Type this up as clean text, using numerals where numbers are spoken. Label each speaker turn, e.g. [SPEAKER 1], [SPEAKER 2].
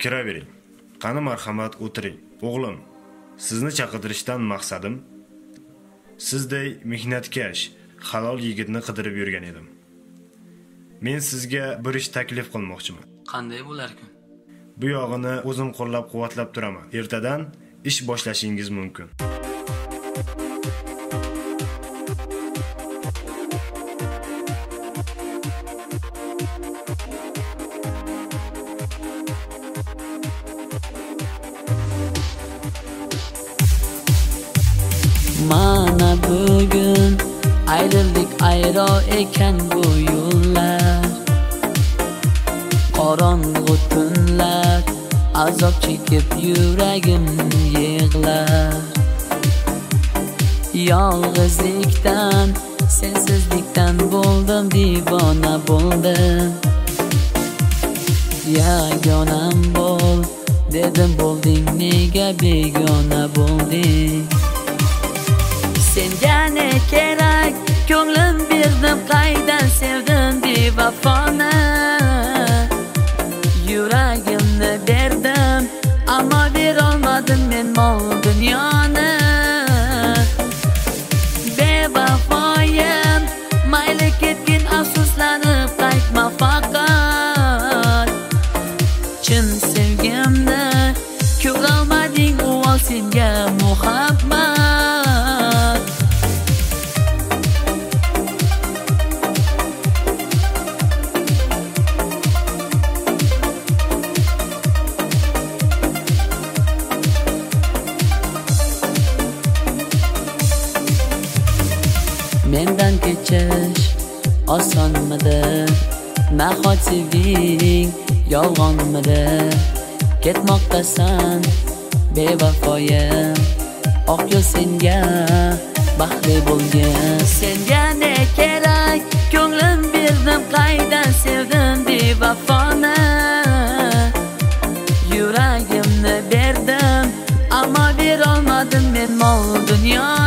[SPEAKER 1] Kiravering. Qani marhamat o'tiring. O'g'lim, sizni chaqirtirishdan maqsadim sizday mehnatkash, halol yigitni qidirib yurgan edim. Men sizga bir ish taklif qilmoqchiman.
[SPEAKER 2] Qanday bo'larkin?
[SPEAKER 1] Bu yog'ini o'zim qo'llab-quvvatlab turaman. Ertadan ish boshlashingiz mumkin.
[SPEAKER 3] Mana bugun ayrıldık ayro ekan bu yo'llar. Qorong'u tunlar azob chekib yuragim yig'lar. Yolg'izlikdan, sensizlikdan bo'ldim, divona bo'ldim. Yagonam bo'l dedim, bo'lding, nega begona bo'lding? Senga ne kerak, ko'nglim berdim, qaydan sevdim bevafoni. Yuragimni berdim, ammo berolmadim men mol dunyoni. Bevafoyim, mayli ketgin, afsuslanib qaytma faqat. Chin sevgimni ko'rolmading, u senga muhabbat. Mendan kechish osonmidi? Nahot sevging yolg'onmidi? Ketmoqdasan bevafoyim, oq yo'l senga baxtli bo'lgin. Senga ne kerak, ko'nglim berdim, qaydan sevdim bevafoni. Yuragimni berdim, ammo berolmadim men mol dunyo.